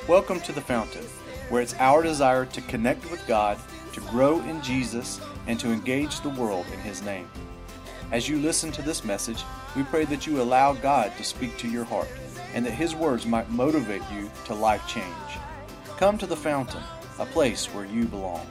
Welcome to The Fountain, where it's our desire to connect with God, to grow in Jesus, and to engage the world in His name. As you listen to this message, we pray that you allow God to speak to your heart, and that His words might motivate you to life change. Come to The Fountain, a place where you belong.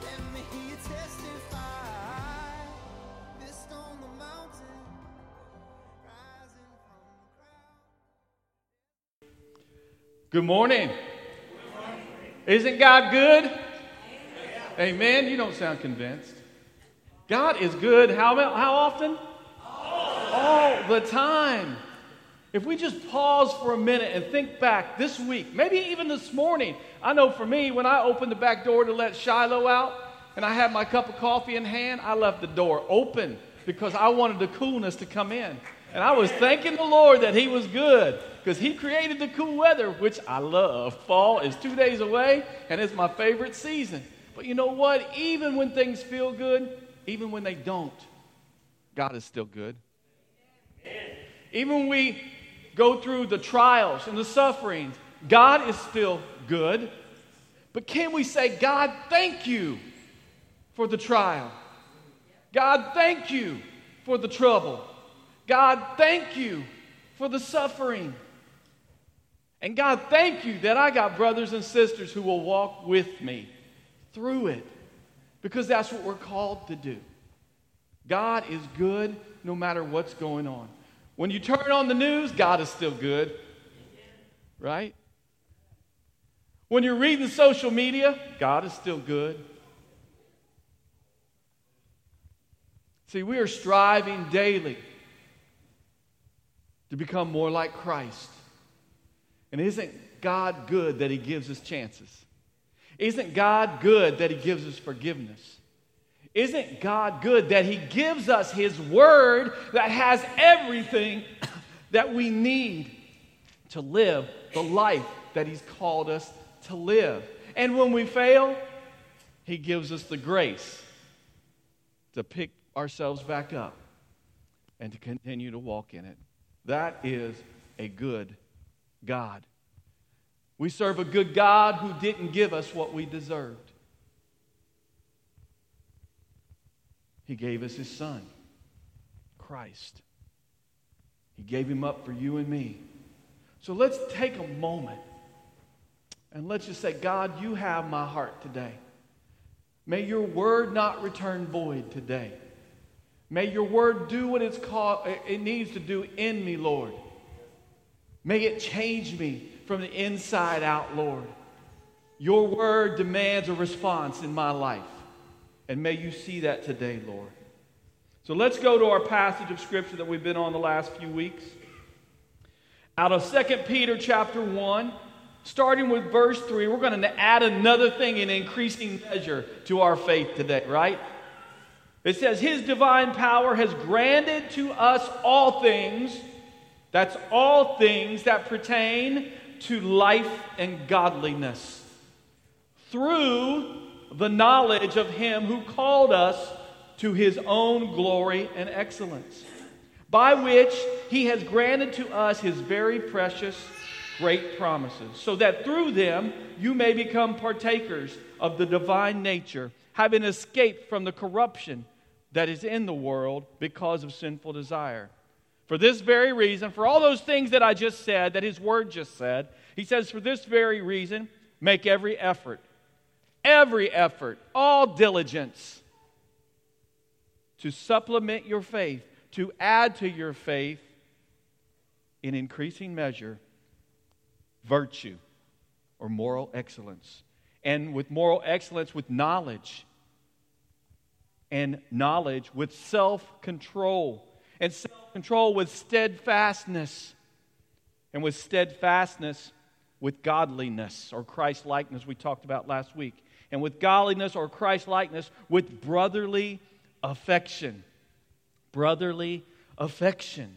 Good morning. Isn't God good? Amen. You don't sound convinced. God is good. How often? All the time. If we just pause for a minute and think back this week, maybe even this morning. I know for me, when I opened the back door to let Shiloh out and I had my cup of coffee in hand, I left the door open because I wanted the coolness to come in. And I was thanking the Lord that He was good because He created the cool weather, which I love. Fall is 2 days away, and it's my favorite season. But you know what? Even when things feel good, even when they don't, God is still good. Even when we go through the trials and the sufferings, God is still good. But can we say, God, thank you for the trial. God, thank you for the trouble. God, thank you for the suffering. And God, thank you that I got brothers and sisters who will walk with me through it. Because that's what we're called to do. God is good no matter what's going on. When you turn on the news, God is still good. Right? When you're reading social media, God is still good. See, we are striving daily to become more like Christ. And isn't God good that He gives us chances? Isn't God good that He gives us forgiveness? Isn't God good that He gives us His Word that has everything that we need to live the life that He's called us to live? And when we fail, He gives us the grace to pick ourselves back up and to continue to walk in it. That is a good God. We serve a good God who didn't give us what we deserved. He gave us His Son, Christ. He gave Him up for you and me. So let's take a moment and let's just say, God, you have my heart today. May your word not return void today. May your word do what it needs to do in me, Lord. May it change me from the inside out, Lord. Your word demands a response in my life. And may you see that today, Lord. So let's go to our passage of Scripture that we've been on the last few weeks. Out of 2 Peter chapter 1, starting with verse 3, we're going to add another thing in increasing measure to our faith today, right? It says, His divine power has granted to us all things, that's all things that pertain to life and godliness, through the knowledge of Him who called us to His own glory and excellence, by which He has granted to us His very precious great promises, so that through them you may become partakers of the divine nature, having escaped from the corruption that is in the world because of sinful desire. For this very reason, for all those things that I just said, that His Word just said, He says, for this very reason, make every effort, all diligence to supplement your faith, to add to your faith in increasing measure, virtue or moral excellence. And with moral excellence, with knowledge. And knowledge with self-control. And self-control with steadfastness. And with steadfastness with godliness or Christ-likeness we talked about last week. And with godliness or Christ-likeness with brotherly affection. Brotherly affection.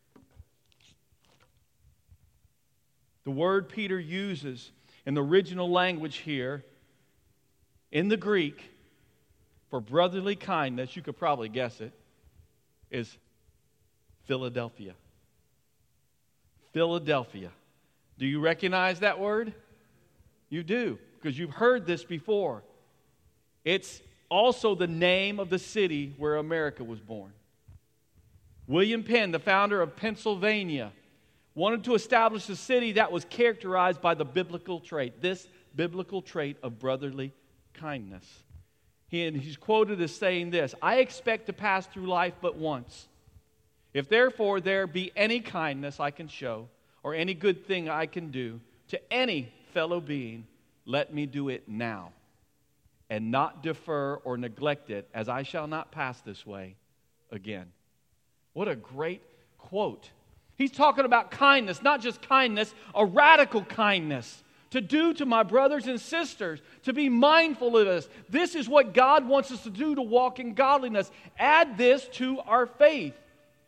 The word Peter uses in the original language here, in the Greek, for brotherly kindness, you could probably guess it, is Philadelphia. Philadelphia. Do you recognize that word? You do, because you've heard this before. It's also the name of the city where America was born. William Penn, the founder of Pennsylvania, wanted to establish a city that was characterized by the biblical trait, this biblical trait of brotherly kindness. He's quoted as saying this, "I expect to pass through life but once. If therefore there be any kindness I can show, or any good thing I can do to any fellow being, let me do it now, and not defer or neglect it, as I shall not pass this way again." What a great quote. He's talking about kindness, not just kindness, a radical kindness. To do to my brothers and sisters, to be mindful of this. This is what God wants us to do to walk in godliness. Add this to our faith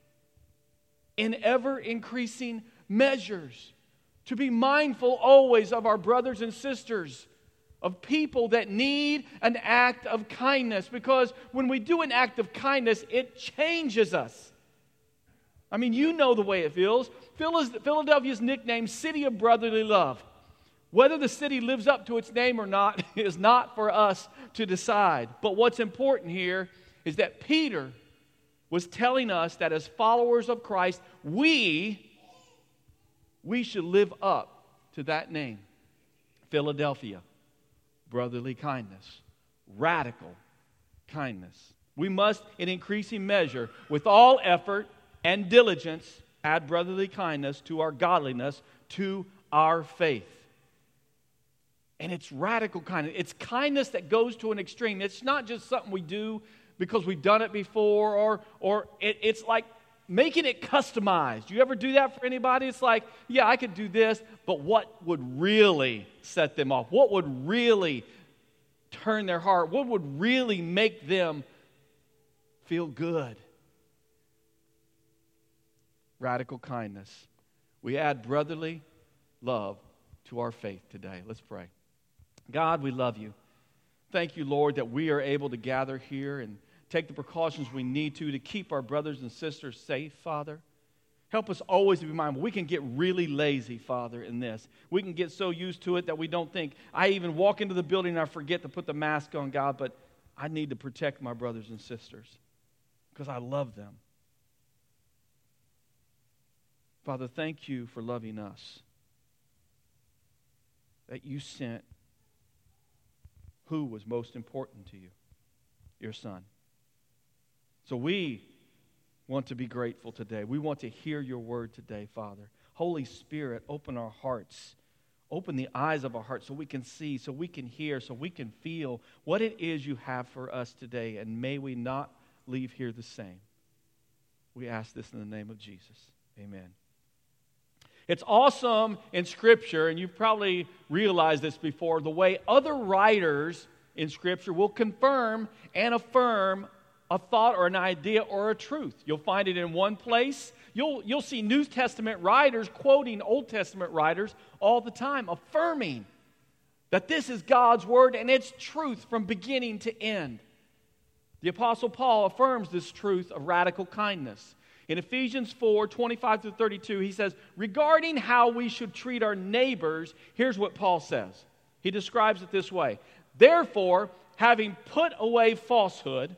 in ever-increasing measures. To be mindful always of our brothers and sisters, of people that need an act of kindness. Because when we do an act of kindness, it changes us. I mean, you know the way it feels. Philadelphia's nicknamed City of Brotherly Love. Whether the city lives up to its name or not is not for us to decide. But what's important here is that Peter was telling us that as followers of Christ, we should live up to that name. Philadelphia, brotherly kindness, radical kindness. We must, in increasing measure, with all effort and diligence, add brotherly kindness to our godliness, to our faith. And it's radical kindness. It's kindness that goes to an extreme. It's not just something we do because we've done it before, or it's like making it customized. You ever do that for anybody? It's like, yeah, I could do this, but what would really set them off? What would really turn their heart? What would really make them feel good? Radical kindness. We add brotherly love to our faith today. Let's pray. God, we love you. Thank you, Lord, that we are able to gather here and take the precautions we need to keep our brothers and sisters safe, Father. Help us always to be mindful. We can get really lazy, Father, in this. We can get so used to it that we don't think. I even walk into the building and I forget to put the mask on, God, but I need to protect my brothers and sisters because I love them. Father, thank you for loving us, that you sent who was most important to you, your Son. So we want to be grateful today. We want to hear your word today, Father. Holy Spirit, open our hearts. Open the eyes of our hearts so we can see, so we can hear, so we can feel what it is you have for us today. And may we not leave here the same. We ask this in the name of Jesus. Amen. It's awesome in Scripture, and you've probably realized this before, the way other writers in Scripture will confirm and affirm a thought or an idea or a truth. You'll find it in one place. You'll see New Testament writers quoting Old Testament writers all the time, affirming that this is God's Word and it's truth from beginning to end. The Apostle Paul affirms this truth of radical kindness. In Ephesians 4, 25-32, he says, regarding how we should treat our neighbors, here's what Paul says. He describes it this way. Therefore, having put away falsehood,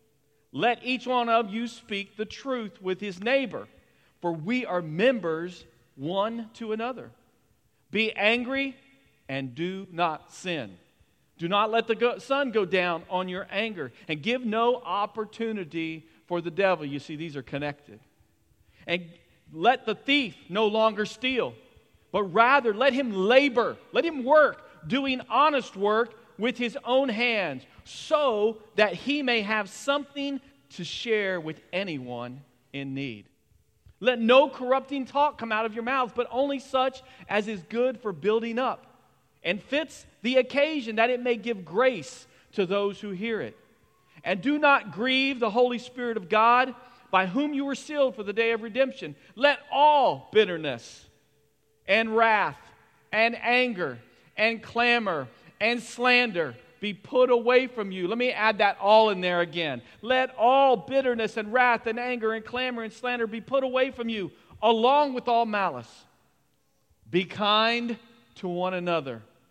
let each one of you speak the truth with his neighbor, for we are members one to another. Be angry and do not sin. Do not let the sun go down on your anger, and give no opportunity for the devil. You see, these are connected. And let the thief no longer steal, but rather let him labor, let him work, doing honest work with his own hands, so that he may have something to share with anyone in need. Let no corrupting talk come out of your mouth, but only such as is good for building up, and fits the occasion, that it may give grace to those who hear it. And do not grieve the Holy Spirit of God, by whom you were sealed for the day of redemption. Let all bitterness and wrath and anger and clamor and slander be put away from you. Let me add that all in there again. Let all bitterness and wrath and anger and clamor and slander be put away from you, along with all malice. Be kind to one another,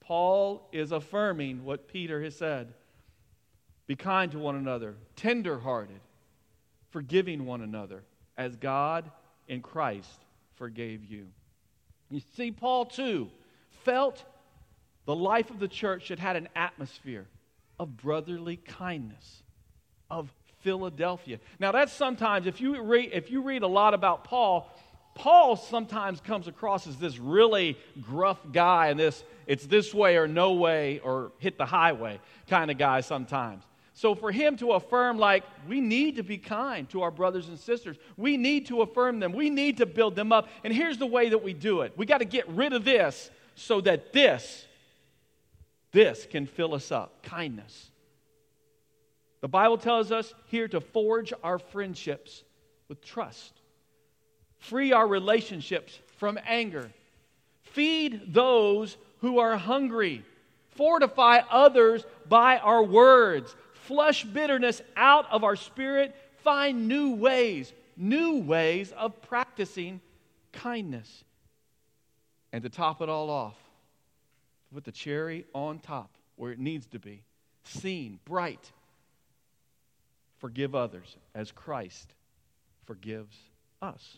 Paul is affirming what Peter has said. Be kind to one another, tender-hearted, forgiving one another, as God in Christ forgave you. You see, Paul too felt the life of the church that had an atmosphere of brotherly kindness, of Philadelphia. Now that's sometimes, if you read a lot about Paul sometimes comes across as this really gruff guy and it's this way or no way or hit the highway kind of guy sometimes. So for him to affirm, like, we need to be kind to our brothers and sisters. We need to affirm them. We need to build them up. And here's the way that we do it. We got to get rid of this so that this can fill us up. Kindness. The Bible tells us here to forge our friendships with trust. Free our relationships from anger. Feed those who are hungry. Fortify others by our words. Flush bitterness out of our spirit. Find new ways of practicing kindness. And to top it all off, put the cherry on top where it needs to be, seen, bright. Forgive others as Christ forgives us.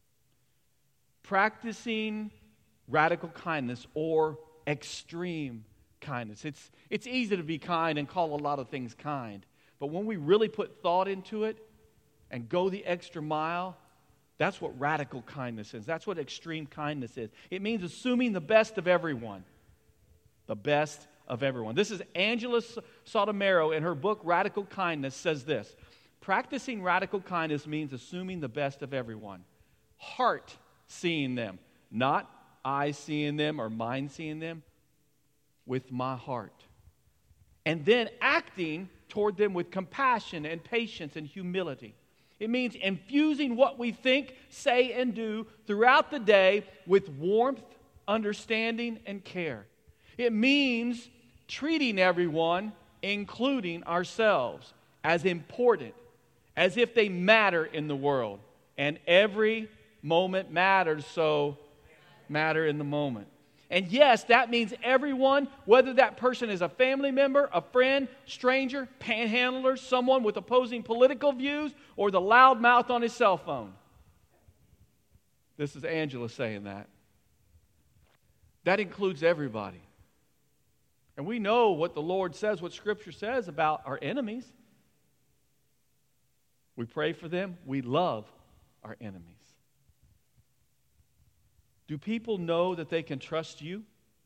Practicing radical kindness or extreme kindness. It's easy to be kind and call a lot of things kind. But when we really put thought into it and go the extra mile, that's what radical kindness is. That's what extreme kindness is. It means assuming the best of everyone. The best of everyone. This is Angela Sotomero in her book, Radical Kindness, says this. Practicing radical kindness means assuming the best of everyone. Heart seeing them. Not I seeing them or mind seeing them. With my heart. And then acting toward them with compassion and patience and humility. It means infusing what we think, say, and do throughout the day with warmth, understanding, and care. It means treating everyone, including ourselves, as important, as if they matter in the world. And every moment matters, so matter in the moment. And yes, that means everyone, whether that person is a family member, a friend, stranger, panhandler, someone with opposing political views, or the loudmouth on his cell phone. This is Angela saying that. That includes everybody. And we know what the Lord says, what Scripture says about our enemies. We pray for them. We love our enemies. Do people know that they can trust you?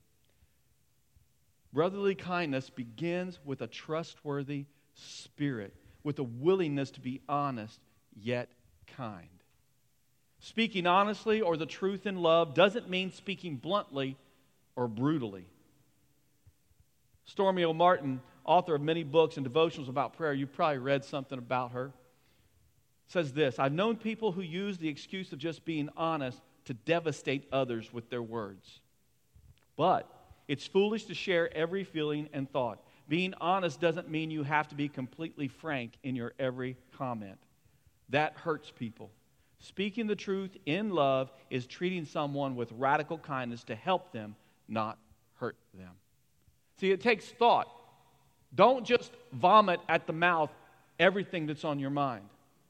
Brotherly kindness begins with a trustworthy spirit, with a willingness to be honest, yet kind. Speaking honestly or the truth in love doesn't mean speaking bluntly or brutally. Stormy O'Martin, author of many books and devotionals about prayer, you've probably read something about her, says this, I've known people who use the excuse of just being honest to devastate others with their words. But it's foolish to share every feeling and thought. Being honest doesn't mean you have to be completely frank in your every comment. That hurts people. Speaking the truth in love is treating someone with radical kindness to help them, not hurt them. See, it takes thought. Don't just vomit at the mouth everything that's on your mind.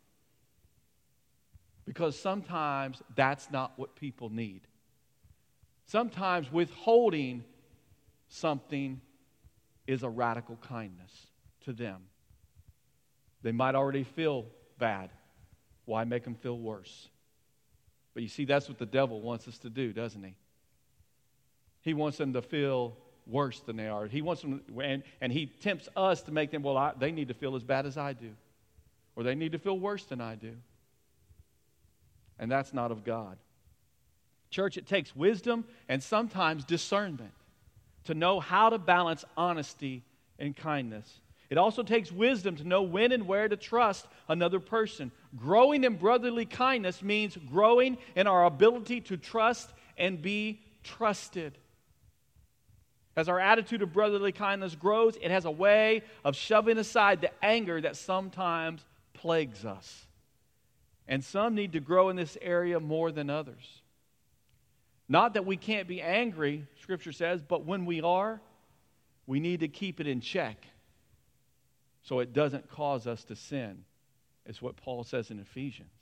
Because sometimes that's not what people need. Sometimes withholding something is a radical kindness to them. They might already feel bad. Why make them feel worse? But you see, that's what the devil wants us to do, doesn't he? He wants them to feel worse than they are. He wants them, and he tempts us to make them, they need to feel as bad as I do. Or they need to feel worse than I do. And that's not of God. Church, it takes wisdom and sometimes discernment to know how to balance honesty and kindness. It also takes wisdom to know when and where to trust another person. Growing in brotherly kindness means growing in our ability to trust and be trusted. As our attitude of brotherly kindness grows, it has a way of shoving aside the anger that sometimes plagues us. And some need to grow in this area more than others. Not that we can't be angry, Scripture says, but when we are, we need to keep it in check so it doesn't cause us to sin. It's what Paul says in Ephesians.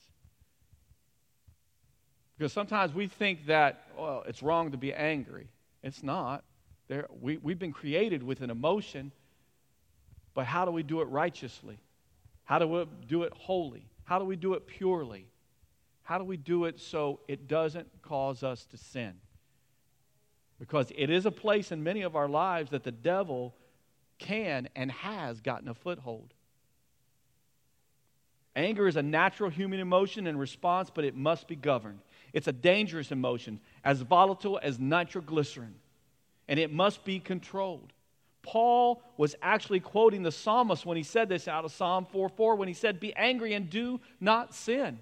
Because sometimes we think that, well, it's wrong to be angry. It's not. We've been created with an emotion, but how do we do it righteously? How do we do it holy? How do we do it purely? How do we do it so it doesn't cause us to sin? Because it is a place in many of our lives that the devil can and has gotten a foothold. Anger is a natural human emotion and response, but it must be governed. It's a dangerous emotion, as volatile as nitroglycerin, and it must be controlled. Paul was actually quoting the psalmist when he said this out of Psalm 4:4, when he said, "Be angry and do not sin."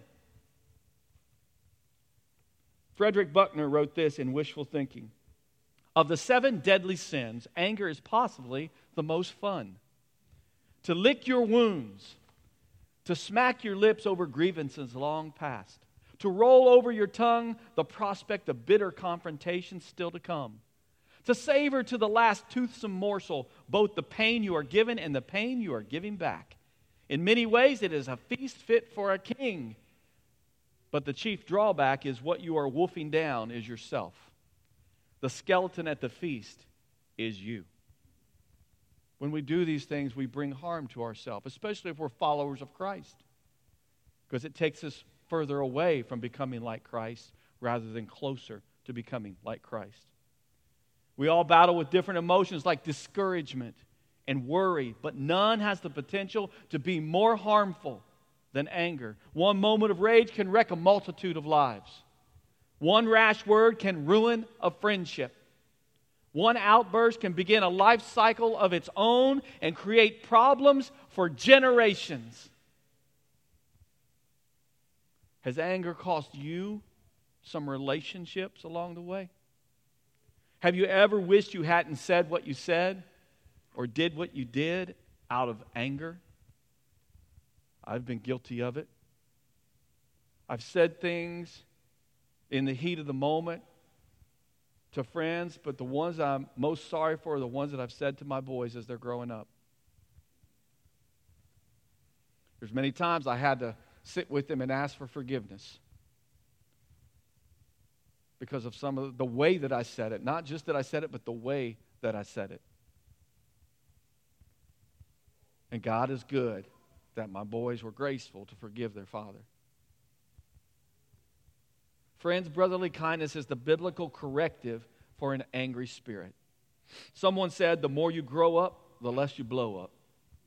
Frederick Buechner wrote this in Wishful Thinking. Of the 7 deadly sins, anger is possibly the most fun. To lick your wounds, to smack your lips over grievances long past, to roll over your tongue the prospect of bitter confrontation still to come, to savor to the last toothsome morsel both the pain you are given and the pain you are giving back. In many ways, it is a feast fit for a king. But the chief drawback is what you are wolfing down is yourself. The skeleton at the feast is you. When we do these things, we bring harm to ourselves, especially if we're followers of Christ, because it takes us further away from becoming like Christ rather than closer to becoming like Christ. We all battle with different emotions like discouragement and worry, but none has the potential to be more harmful than anger. One moment of rage can wreck a multitude of lives. One rash word can ruin a friendship. One outburst can begin a life cycle of its own and create problems for generations. Has anger cost you some relationships along the way? Have you ever wished you hadn't said what you said or did what you did out of anger? I've been guilty of it. I've said things in the heat of the moment to friends, but the ones I'm most sorry for are the ones that I've said to my boys as they're growing up. There's many times I had to sit with them and ask for forgiveness because of some of the way that I said it. Not just that I said it, but the way that I said it. And God is good that my boys were graceful to forgive their father. Friends, brotherly kindness is the biblical corrective for an angry spirit. Someone said, the more you grow up, the less you blow up.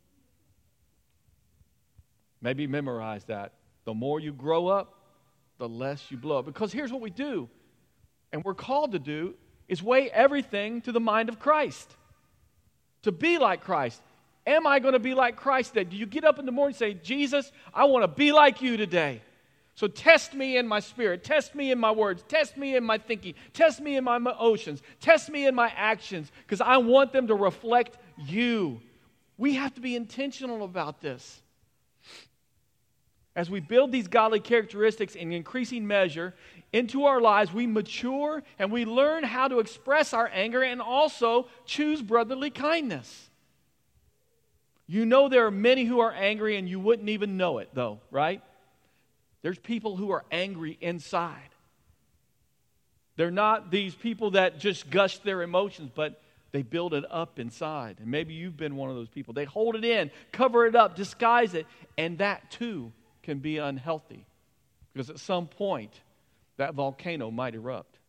Maybe memorize that. The more you grow up, the less you blow up. Because here's what we do, and we're called to do, is weigh everything to the mind of Christ. To be like Christ. Am I going to be like Christ today? Do you get up in the morning and say, Jesus, I want to be like you today. So test me in my spirit, test me in my words, test me in my thinking, test me in my emotions, test me in my actions, because I want them to reflect you. We have to be intentional about this. As we build these godly characteristics in increasing measure into our lives, we mature and we learn how to express our anger and also choose brotherly kindness. You know there are many who are angry and you wouldn't even know it, though, right? There's people who are angry inside. They're not these people that just gush their emotions, but they build it up inside. And maybe you've been one of those people. They hold it in, cover it up, disguise it, and that too can be unhealthy. Because at some point, that volcano might erupt.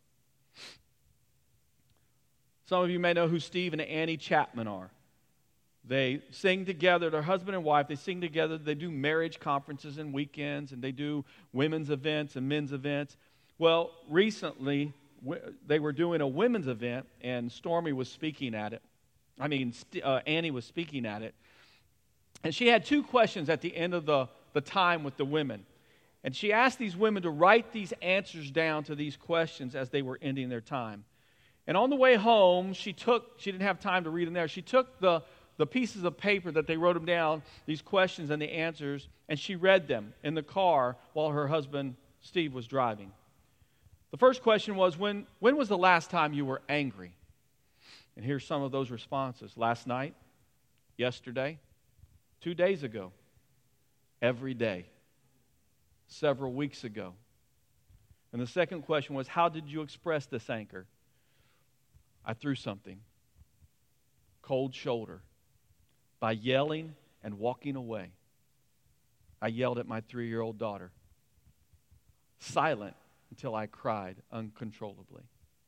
Some of you may know who Steve and Annie Chapman are. They sing together, they're husband and wife, they sing together, they do marriage conferences and weekends, and they do women's events and men's events. Well, recently, they were doing a women's event, and Stormy was speaking at it. Annie was speaking at it. And she had 2 questions at the end of the time with the women. And she asked these women to write these answers down to these questions as they were ending their time. And on the way home, she didn't have time to read them there, she took the pieces of paper that they wrote them down, these questions and the answers, and she read them in the car while her husband, Steve, was driving. The first question was, when was the last time you were angry? And here's some of those responses. Last night, yesterday, 2 days ago, every day, several weeks ago. And the second question was, how did you express this anger? I threw something. Cold shoulder. By yelling and walking away. I yelled at my 3-year-old daughter. Silent until I cried uncontrollably.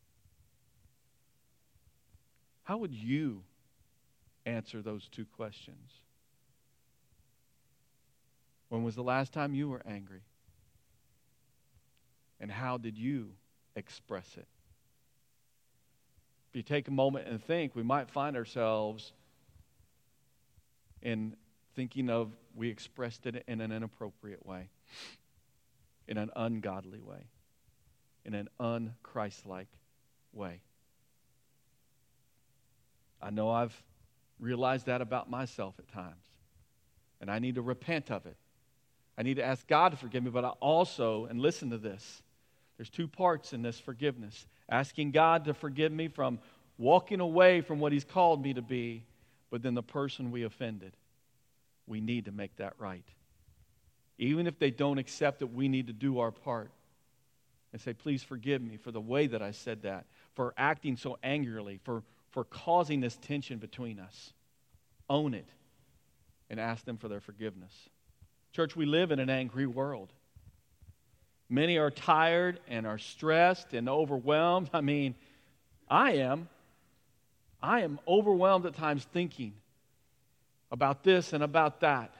How would you answer those two questions? When was the last time you were angry? And how did you express it? If you take a moment and think, we might find ourselves in thinking of we expressed it in an inappropriate way, in an ungodly way, in an un-Christ-like way. I know I've realized that about myself at times, and I need to repent of it. I need to ask God to forgive me, but I also, and listen to this, there's two parts in this forgiveness. Asking God to forgive me from walking away from what He's called me to be, but then the person we offended. We need to make that right. Even if they don't accept it, we need to do our part and say, please forgive me for the way that I said that, for acting so angrily, for causing this tension between us. Own it and ask them for their forgiveness. Church, we live in an angry world. Many are tired and are stressed and overwhelmed. I mean, I am overwhelmed at times thinking about this and about that.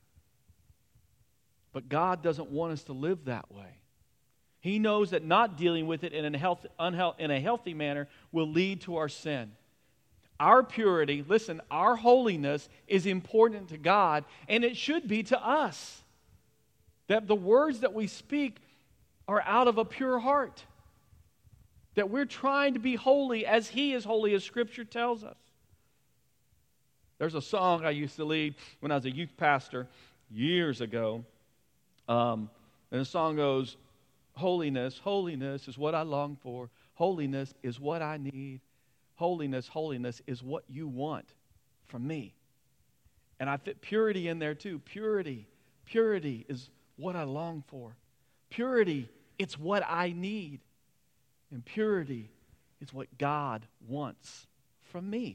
But God doesn't want us to live that way. He knows that not dealing with it in a healthy manner will lead to our sin. Our purity, listen, our holiness is important to God, and it should be to us. That the words that we speak are out of a pure heart. That we're trying to be holy as He is holy, as Scripture tells us. There's a song I used to lead when I was a youth pastor years ago. And the song goes, holiness, holiness is what I long for. Holiness is what I need. Holiness, holiness is what you want from me. And I fit purity in there too. Purity is what I long for. Purity, it's what I need. And purity is what God wants from me.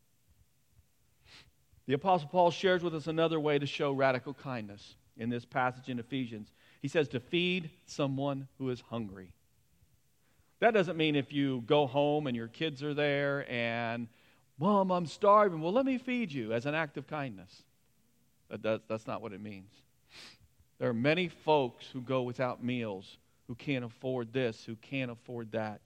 The Apostle Paul shares with us another way to show radical kindness in this passage in Ephesians. He says to feed someone who is hungry. That doesn't mean if you go home and your kids are there and, Mom, I'm starving. Well, let me feed you as an act of kindness. That's not what it means. There are many folks who go without meals, who can't afford this, who can't afford that.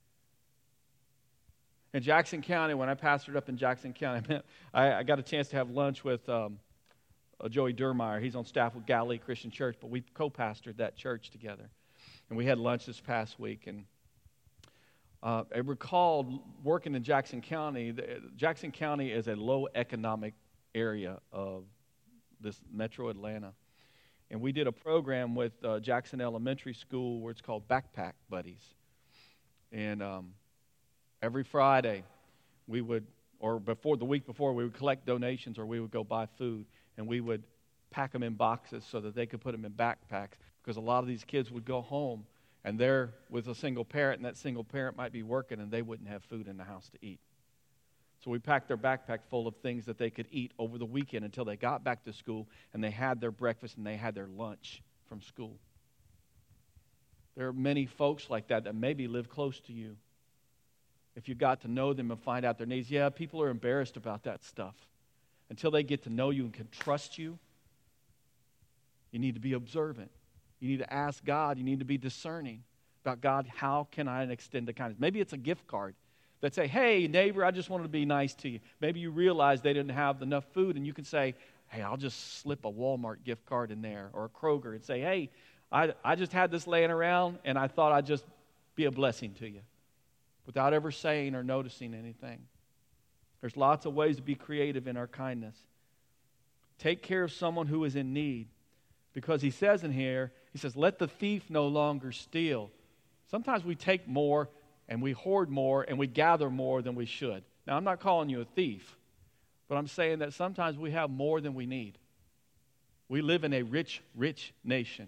In Jackson County, when I pastored up in Jackson County, I got a chance to have lunch with Joey Durmeyer. He's on staff with Galilee Christian Church, but we co-pastored that church together. And we had lunch this past week. And I recall working in Jackson County. Jackson County is a low economic area of this metro Atlanta. And we did a program with Jackson Elementary School where it's called Backpack Buddies. And every Friday, we would, or before the week before, we would collect donations or we would go buy food. And we would pack them in boxes so that they could put them in backpacks. Because a lot of these kids would go home and they're with a single parent, and that single parent might be working and they wouldn't have food in the house to eat. So we packed their backpack full of things that they could eat over the weekend until they got back to school and they had their breakfast and they had their lunch from school. There are many folks like that maybe live close to you. If you got to know them and find out their needs, yeah, people are embarrassed about that stuff. Until they get to know you and can trust you, you need to be observant. You need to ask God. You need to be discerning about, God, how can I extend the kindness? Maybe it's a gift card that say, hey, neighbor, I just wanted to be nice to you. Maybe you realize they didn't have enough food, and you can say, hey, I'll just slip a Walmart gift card in there or a Kroger and say, hey, I just had this laying around, and I thought I'd just be a blessing to you without ever saying or noticing anything. There's lots of ways to be creative in our kindness. Take care of someone who is in need. Because he says in here, he says, let the thief no longer steal. Sometimes we take more and we hoard more and we gather more than we should. Now, I'm not calling you a thief, but I'm saying that sometimes we have more than we need. We live in a rich, rich nation.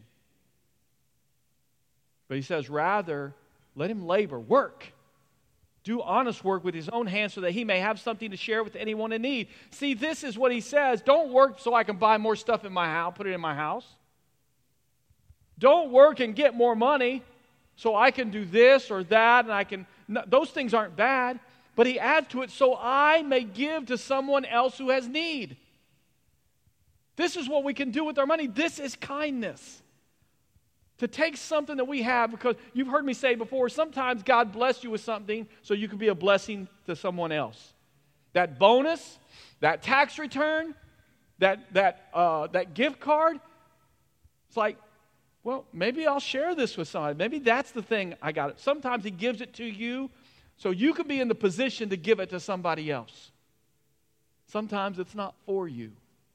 But he says, rather, let him labor, work. Do honest work with his own hands so that he may have something to share with anyone in need. See, this is what he says. Don't work so I can buy more stuff in my house, put it in my house. Don't work and get more money so I can do this or that, and I can. No, those things aren't bad. But he adds to it, so I may give to someone else who has need. This is what we can do with our money. This is kindness. To take something that we have, because you've heard me say before, sometimes God bless you with something so you can be a blessing to someone else. That bonus, that tax return, that gift card, it's like, well, maybe I'll share this with somebody. Maybe that's the thing I got. Sometimes he gives it to you so you can be in the position to give it to somebody else. Sometimes it's not for you.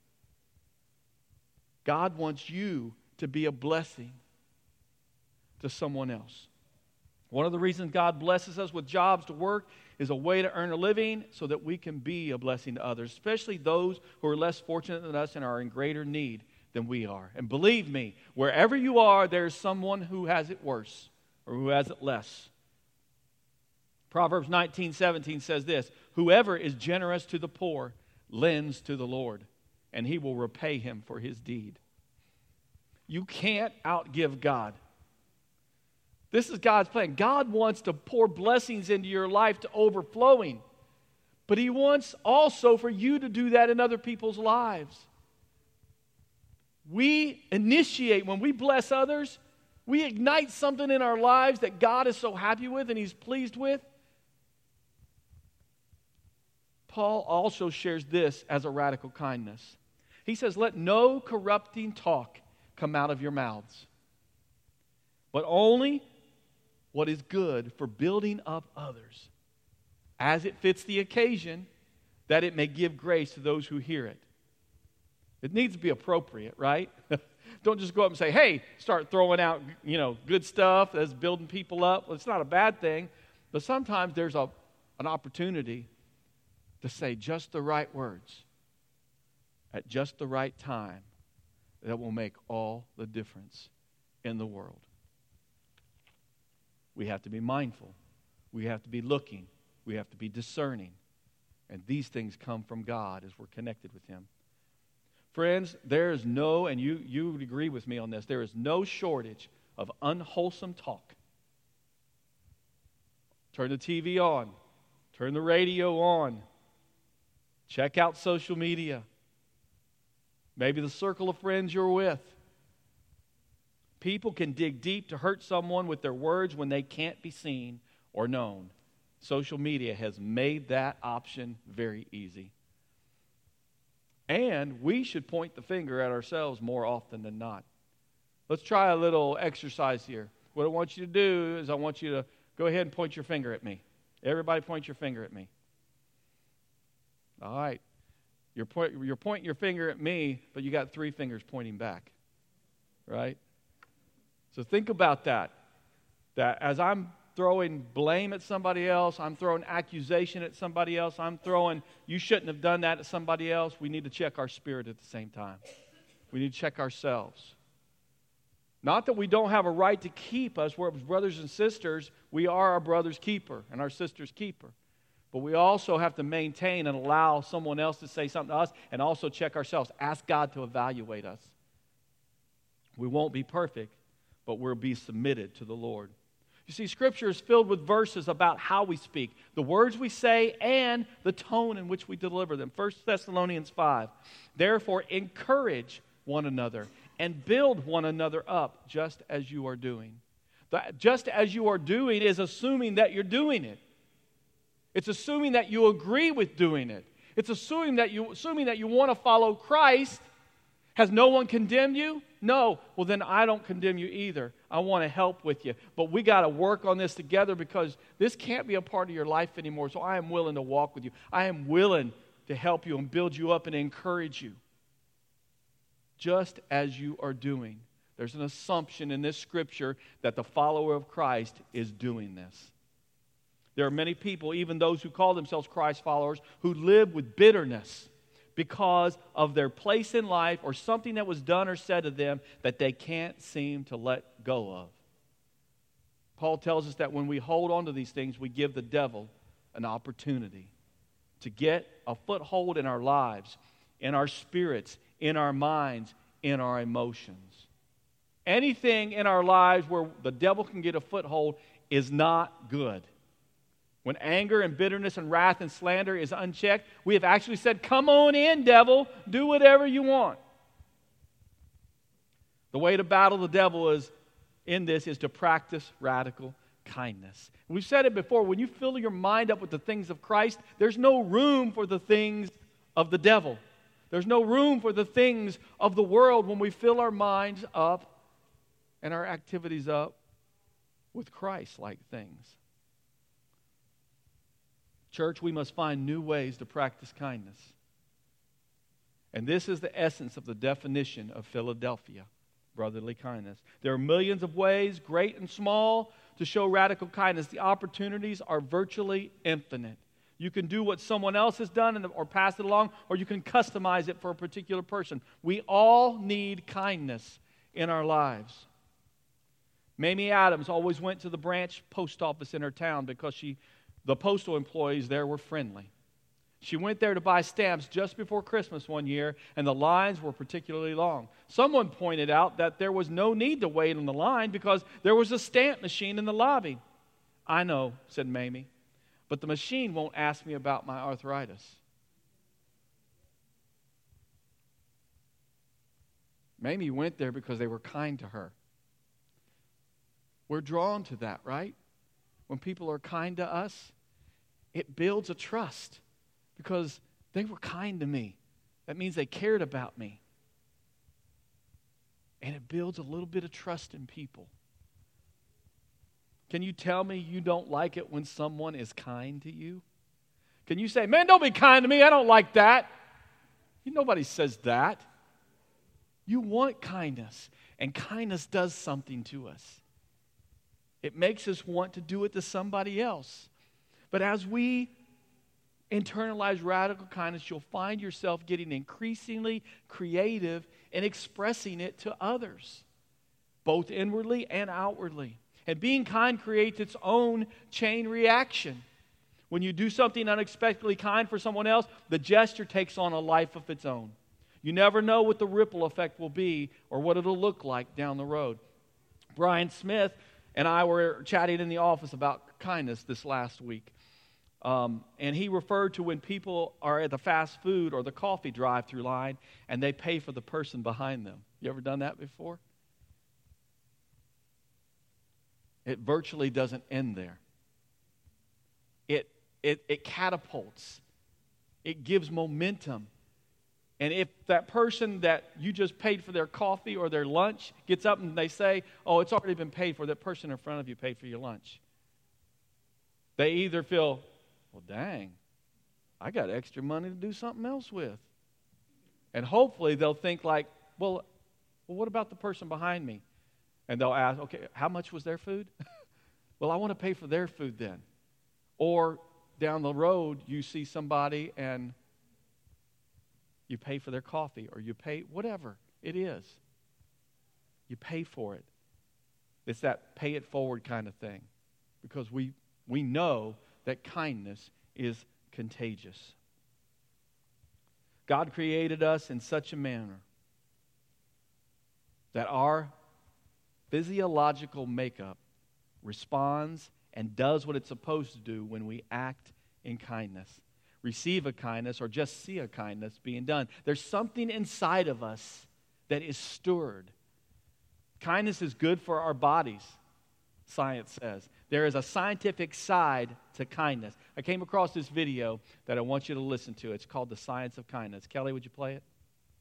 God wants you to be a blessing to someone else. One of the reasons God blesses us with jobs to work is a way to earn a living so that we can be a blessing to others, especially those who are less fortunate than us and are in greater need than we are. And believe me, wherever you are, there's someone who has it worse or who has it less. Proverbs 19:17 says this, whoever is generous to the poor lends to the Lord, and he will repay him for his deed. You can't outgive God. This is God's plan. God wants to pour blessings into your life to overflowing. But he wants also for you to do that in other people's lives. We initiate, when we bless others, we ignite something in our lives that God is so happy with and he's pleased with. Paul also shares this as a radical kindness. He says, let no corrupting talk come out of your mouths, but only what is good for building up others, as it fits the occasion, that it may give grace to those who hear it. It needs to be appropriate, right? Don't just go up and say, hey, start throwing out, good stuff that's building people up. Well, it's not a bad thing, but sometimes there's an opportunity to say just the right words at just the right time that will make all the difference in the world. We have to be mindful. We have to be looking. We have to be discerning. And these things come from God as we're connected with him. Friends, there is no, and you would agree with me on this, there is no shortage of unwholesome talk. Turn the TV on. Turn the radio on. Check out social media. Maybe the circle of friends you're with. People can dig deep to hurt someone with their words when they can't be seen or known. Social media has made that option very easy. And we should point the finger at ourselves more often than not. Let's try a little exercise here. What I want you to do is I want you to go ahead and point your finger at me. Everybody point your finger at me. All right. You're pointing your finger at me, but you got 3 fingers pointing back. Right? So think about that. That as I'm throwing blame at somebody else, I'm throwing accusation at somebody else, I'm throwing, you shouldn't have done that at somebody else, we need to check our spirit at the same time. We need to check ourselves. Not that we don't have a right to keep us. We're brothers and sisters. We are our brother's keeper and our sister's keeper. But we also have to maintain and allow someone else to say something to us and also check ourselves. Ask God to evaluate us. We won't be perfect, but we'll be submitted to the Lord. You see, Scripture is filled with verses about how we speak, the words we say, and the tone in which we deliver them. 1 Thessalonians 5. Therefore, encourage one another and build one another up just as you are doing. Just as you are doing is assuming that you're doing it. It's assuming that you agree with doing it. It's assuming that you want to follow Christ. Has no one condemned you? No. Well, then I don't condemn you either. I want to help with you. But we got to work on this together because this can't be a part of your life anymore. So I am willing to walk with you. I am willing to help you and build you up and encourage you. Just as you are doing. There's an assumption in this scripture that the follower of Christ is doing this. There are many people, even those who call themselves Christ followers, who live with bitterness because of their place in life or something that was done or said to them that they can't seem to let go of. Paul tells us that when we hold on to these things, we give the devil an opportunity to get a foothold in our lives, in our spirits, in our minds, in our emotions. Anything in our lives where the devil can get a foothold is not good. When anger and bitterness and wrath and slander is unchecked, we have actually said, come on in, devil, do whatever you want. The way to battle the devil is to practice radical kindness. We've said it before, when you fill your mind up with the things of Christ, there's no room for the things of the devil. There's no room for the things of the world when we fill our minds up and our activities up with Christ-like things. Church, we must find new ways to practice kindness. And this is the essence of the definition of Philadelphia, brotherly kindness. There are millions of ways, great and small, to show radical kindness. The opportunities are virtually infinite. You can do what someone else has done or pass it along, or you can customize it for a particular person. We all need kindness in our lives. Mamie Adams always went to the branch post office in her town because the postal employees there were friendly. She went there to buy stamps just before Christmas one year, and the lines were particularly long. Someone pointed out that there was no need to wait on the line because there was a stamp machine in the lobby. I know, said Mamie, but the machine won't ask me about my arthritis. Mamie went there because they were kind to her. We're drawn to that, right? When people are kind to us, it builds a trust because they were kind to me. That means they cared about me. And it builds a little bit of trust in people. Can you tell me you don't like it when someone is kind to you? Can you say, man, don't be kind to me, I don't like that? Nobody says that. You want kindness, and kindness does something to us. It makes us want to do it to somebody else. But as we internalize radical kindness, you'll find yourself getting increasingly creative in expressing it to others, both inwardly and outwardly. And being kind creates its own chain reaction. When you do something unexpectedly kind for someone else, the gesture takes on a life of its own. You never know what the ripple effect will be or what it'll look like down the road. Brian Smith and I were chatting in the office about kindness this last week. And he referred to when people are at the fast food or the coffee drive-through line and they pay for the person behind them. You ever done that before? It virtually doesn't end there. It catapults. It gives momentum. And if that person that you just paid for their coffee or their lunch gets up and they say, oh, it's already been paid for, that person in front of you paid for your lunch. They either feel, well, dang, I got extra money to do something else with. And hopefully they'll think like, well, what about the person behind me? And they'll ask, okay, how much was their food? Well, I want to pay for their food then. Or down the road, you see somebody and you pay for their coffee, or you pay whatever it is. You pay for it. It's that pay it forward kind of thing. Because we know that kindness is contagious. God created us in such a manner that our physiological makeup responds and does what it's supposed to do when we act in kindness. Receive a kindness or just see a kindness being done. There's something inside of us that is stirred. Kindness is good for our bodies, science says. There is a scientific side to kindness. I came across this video that I want you to listen to. It's called The Science of Kindness. Kelly, would you play it?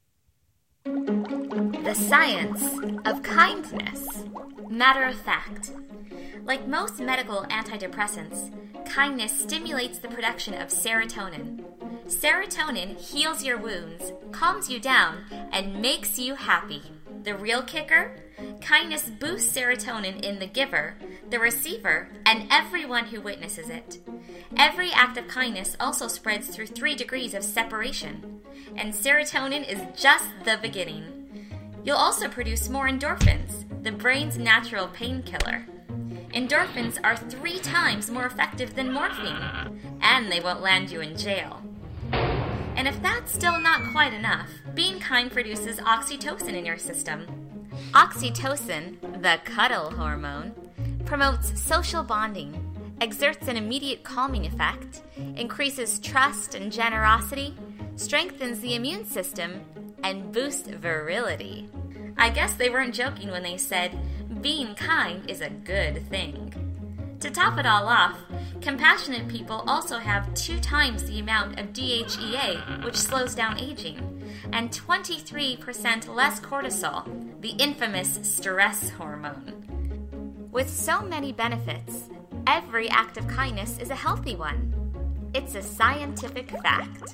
The science of kindness. Matter of fact. Like most medical antidepressants, kindness stimulates the production of serotonin. Serotonin heals your wounds, calms you down, and makes you happy. The real kicker? Kindness boosts serotonin in the giver, the receiver, and everyone who witnesses it. Every act of kindness also spreads through 3 degrees of separation, and serotonin is just the beginning. You'll also produce more endorphins, the brain's natural painkiller. Endorphins are 3 times more effective than morphine, and they won't land you in jail. And if that's still not quite enough, being kind produces oxytocin in your system. Oxytocin, the cuddle hormone, promotes social bonding, exerts an immediate calming effect, increases trust and generosity, strengthens the immune system, and boosts virility. I guess they weren't joking when they said, being kind is a good thing. To top it all off, compassionate people also have 2 times the amount of DHEA, which slows down aging, and 23% less cortisol, the infamous stress hormone. With so many benefits, every act of kindness is a healthy one. It's a scientific fact.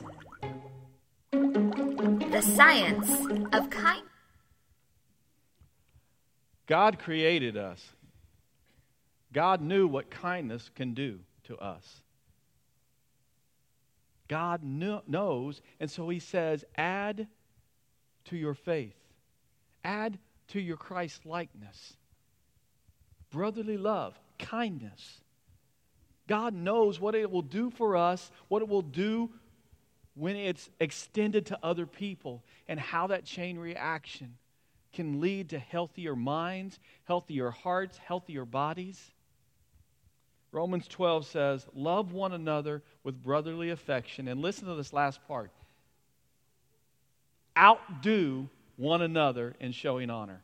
The science of kindness. God created us. God knew what kindness can do to us. God knows, and so he says, add to your faith. Add to your Christ-likeness. Brotherly love, kindness. God knows what it will do for us, what it will do when it's extended to other people, and how that chain reaction can lead to healthier minds, healthier hearts, healthier bodies. Romans 12 says, love one another with brotherly affection. And listen to this last part. Outdo one another in showing honor.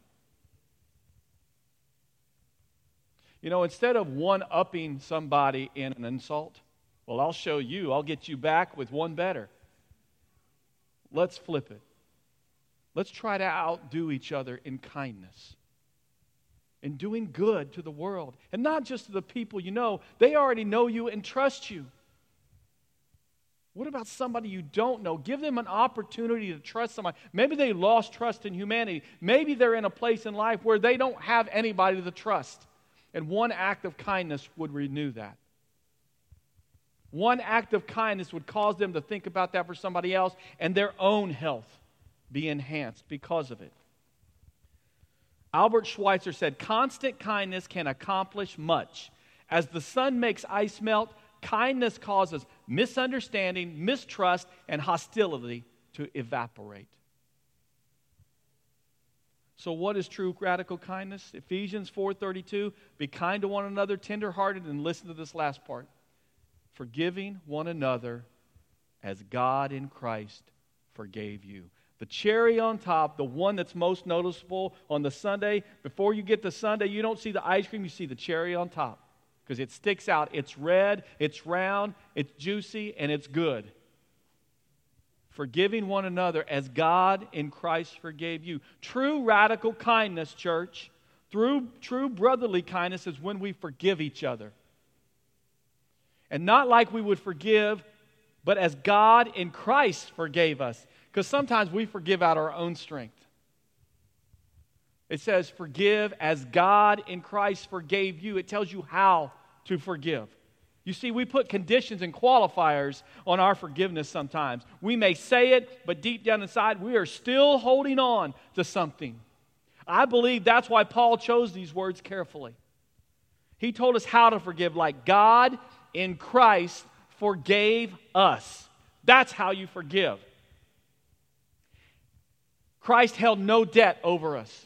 You know, instead of one-upping somebody in an insult, well, I'll show you, I'll get you back with one better. Let's flip it. Let's try to outdo each other in kindness, in doing good to the world. And not just to the people you know. They already know you and trust you. What about somebody you don't know? Give them an opportunity to trust somebody. Maybe they lost trust in humanity. Maybe they're in a place in life where they don't have anybody to trust. And one act of kindness would renew that. One act of kindness would cause them to think about that for somebody else, and their own health be enhanced because of it. Albert Schweitzer said, constant kindness can accomplish much. As the sun makes ice melt, kindness causes misunderstanding, mistrust, and hostility to evaporate. So what is true radical kindness? Ephesians 4:32, be kind to one another, tenderhearted, and listen to this last part. Forgiving one another as God in Christ forgave you. The cherry on top, the one that's most noticeable on the sundae, before you get to Sunday, you don't see the ice cream, you see the cherry on top. Because it sticks out. It's red, it's round, it's juicy, and it's good. Forgiving one another as God in Christ forgave you. True radical kindness, church, true brotherly kindness is when we forgive each other. And not like we would forgive, but as God in Christ forgave us. Because sometimes we forgive out our own strength. It says, forgive as God in Christ forgave you. It tells you how to forgive. You see, we put conditions and qualifiers on our forgiveness sometimes. We may say it, but deep down inside, we are still holding on to something. I believe that's why Paul chose these words carefully. He told us how to forgive, like God in Christ forgave us. That's how you forgive. Christ held no debt over us.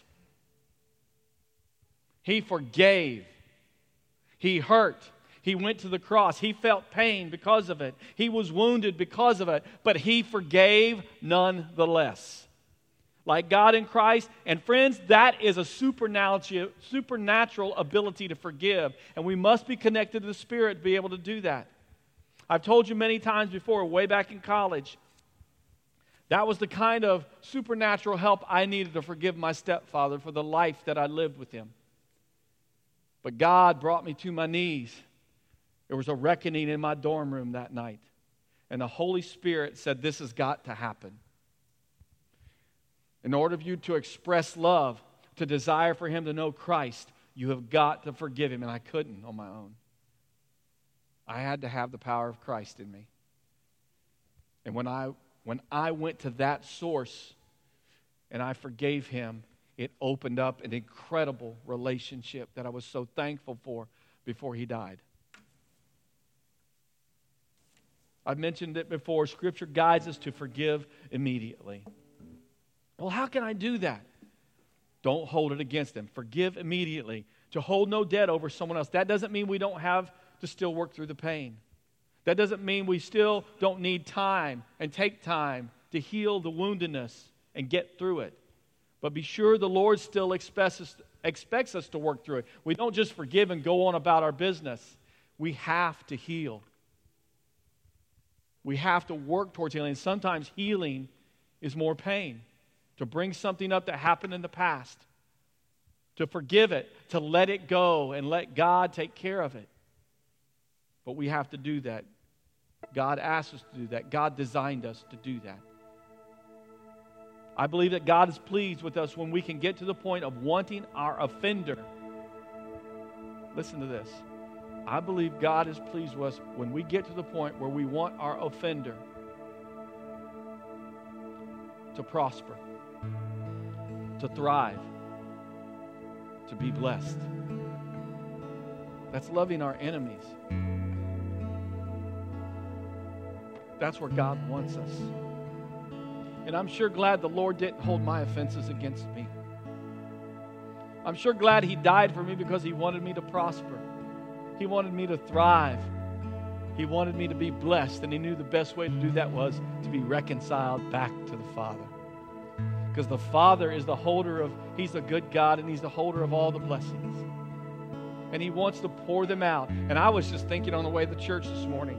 He forgave. He hurt. He went to the cross. He felt pain because of it. He was wounded because of it. But He forgave nonetheless. Like God in Christ. And friends, that is a supernatural ability to forgive. And we must be connected to the Spirit to be able to do that. I've told you many times before, way back in college, that was the kind of supernatural help I needed to forgive my stepfather for the life that I lived with him. But God brought me to my knees. There was a reckoning in my dorm room that night. And the Holy Spirit said, this has got to happen. In order for you to express love, to desire for him to know Christ, you have got to forgive him. And I couldn't on my own. I had to have the power of Christ in me. And when I went to that source and I forgave him, it opened up an incredible relationship that I was so thankful for before he died. I've mentioned it before. Scripture guides us to forgive immediately. Well, how can I do that? Don't hold it against them. Forgive immediately. To hold no debt over someone else. That doesn't mean we don't have to still work through the pain. That doesn't mean we still don't need time and take time to heal the woundedness and get through it. But be sure the Lord still expects us to work through it. We don't just forgive and go on about our business. We have to heal. We have to work towards healing. Sometimes healing is more pain. To bring something up that happened in the past. To forgive it. To let it go and let God take care of it. But we have to do that. God asked us to do that. God designed us to do that. I believe that God is pleased with us when we can get to the point of wanting our offender. Listen to this. I believe God is pleased with us when we get to the point where we want our offender to prosper, to thrive, to be blessed. That's loving our enemies. That's where God wants us. And I'm sure glad the Lord didn't hold my offenses against me. I'm sure glad He died for me because He wanted me to prosper. He wanted me to thrive. He wanted me to be blessed. And He knew the best way to do that was to be reconciled back to the Father. Because the Father is the holder of, He's a good God, and He's the holder of all the blessings. And He wants to pour them out. And I was just thinking on the way to church this morning.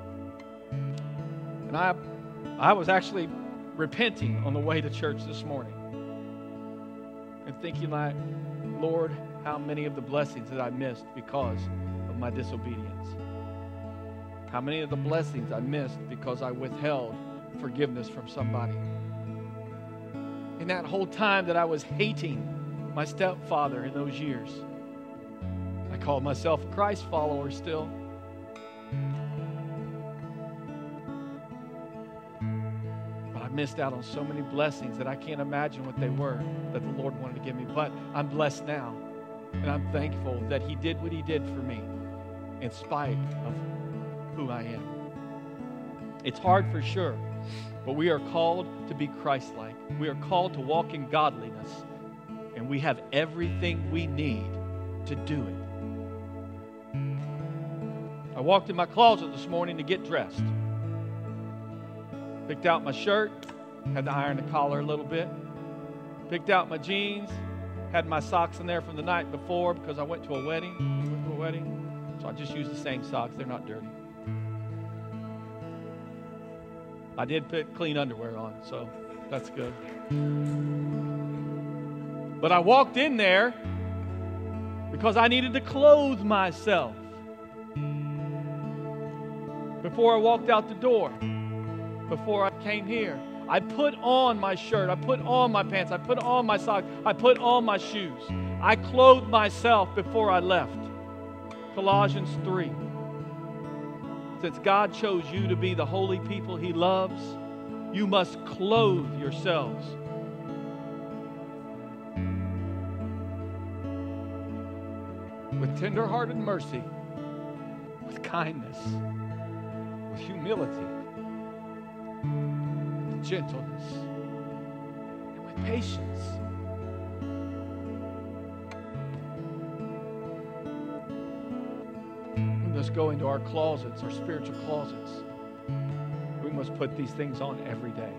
And I was actually repenting on the way to church this morning. And thinking like, Lord, how many of the blessings that I missed because of my disobedience? How many of the blessings I missed because I withheld forgiveness from somebody? In that whole time that I was hating my stepfather in those years, I called myself a Christ follower still. But I missed out on so many blessings that I can't imagine what they were that the Lord wanted to give me. But I'm blessed now. And I'm thankful that He did what He did for me in spite of who I am. It's hard for sure, but we are called to be Christ-like. We are called to walk in godliness, and we have everything we need to do it. I walked in my closet this morning to get dressed. Picked out my shirt, had to iron the collar a little bit. Picked out my jeans, had my socks in there from the night before because I went to a wedding. So I just used the same socks. They're not dirty. I did put clean underwear on, so that's good. But I walked in there because I needed to clothe myself before I walked out the door, before I came here. I put on my shirt, I put on my pants, I put on my socks, I put on my shoes. I clothed myself before I left. Colossians 3. Since God chose you to be the holy people He loves, you must clothe yourselves with tender-hearted mercy, with kindness, with humility, with gentleness, and with patience. We must go into our closets, our spiritual closets. We must put these things on every day.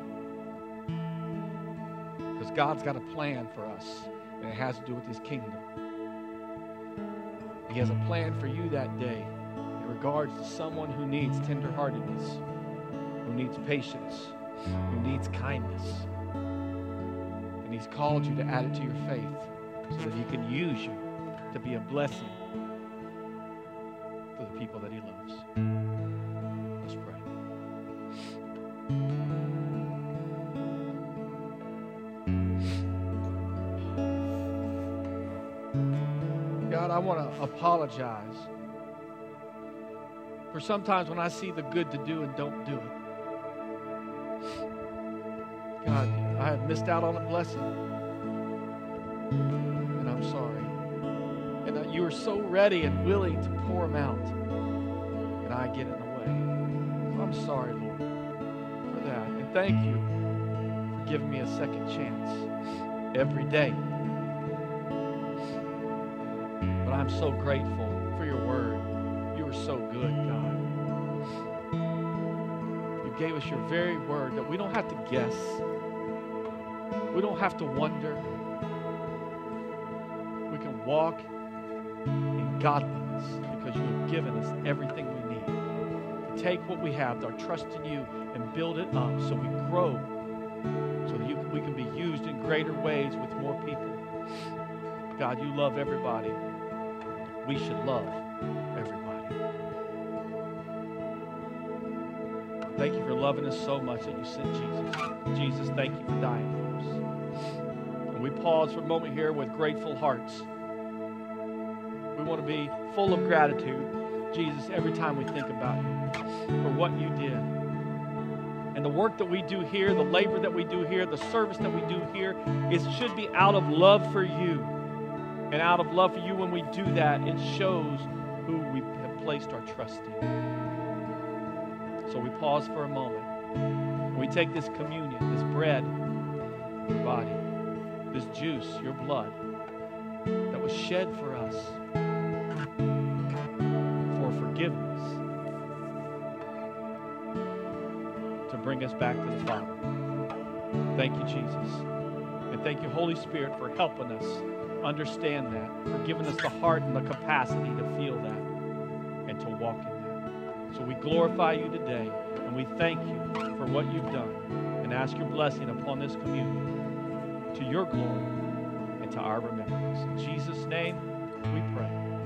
Because God's got a plan for us, and it has to do with His kingdom. He has a plan for you that day in regards to someone who needs tenderheartedness, who needs patience, who needs kindness. And He's called you to add it to your faith so that He can use you to be a blessing to the people that He loves. Let's pray. want to apologize for sometimes when I see the good to do and don't do it. God, I have missed out on a blessing, and I'm sorry. And you are so ready and willing to pour them out, and I get in the way. I'm sorry, Lord, for that. And thank you for giving me a second chance every day. But I'm so grateful for your word. You are so good, God. You gave us your very word that we don't have to guess. We don't have to wonder. We can walk in godliness because you have given us everything we need. To take what we have, our trust in you, and build it up so we grow, so that we can be used in greater ways with more people. God, you love everybody. We should love everybody. Thank you for loving us so much that you sent Jesus. Jesus, thank you for dying for us. And we pause for a moment here with grateful hearts. We want to be full of gratitude, Jesus, every time we think about you, for what you did. And the work that we do here, the labor that we do here, the service that we do here, it should be out of love for you. And out of love for you, when we do that, it shows who we have placed our trust in. So we pause for a moment. We take this communion, this bread, your body, this juice, your blood, that was shed for us for forgiveness, to bring us back to the Father. Thank you, Jesus. And thank you, Holy Spirit, for helping us understand that, for giving us the heart and the capacity to feel that and to walk in that. So we glorify you today, and we thank you for what you've done, and ask your blessing upon this communion to your glory and to our remembrance. In Jesus' name we pray.